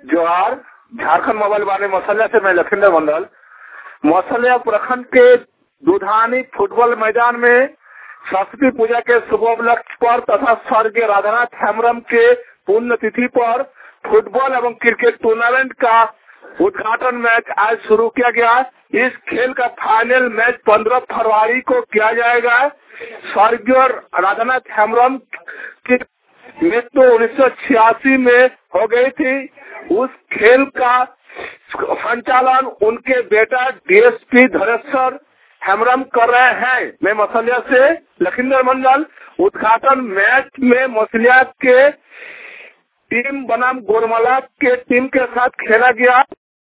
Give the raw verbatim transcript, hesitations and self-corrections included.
जोहार। झारखंड मोबाइल वाले मसलिया से मैं लखिंदर मंडल। मसलिया प्रखंड के दुधानी फुटबॉल मैदान में सरस्वती पूजा के शुभ उपलक्ष्य पर तथा स्वर्गीय राधानाथ हेम्ब्रम के पुण्यतिथि पर फुटबॉल एवं क्रिकेट टूर्नामेंट का उद्घाटन मैच आज शुरू किया गया। इस खेल का फाइनल मैच पंद्रह फरवरी को किया जाएगा। स्वर्गीय राधानाथ हेम्ब्रम की मृत्यु उन्नीस सौ छियासी में हो गई थी। उस खेल का संचालन उनके बेटा डीएसपी धनेश्वर हेम्ब्रम कर रहे हैं। मैं मसलिया से लखिंदर मंडल। उद्घाटन मैच में मसलिया के टीम बनाम गोरमला के टीम के साथ खेला गया।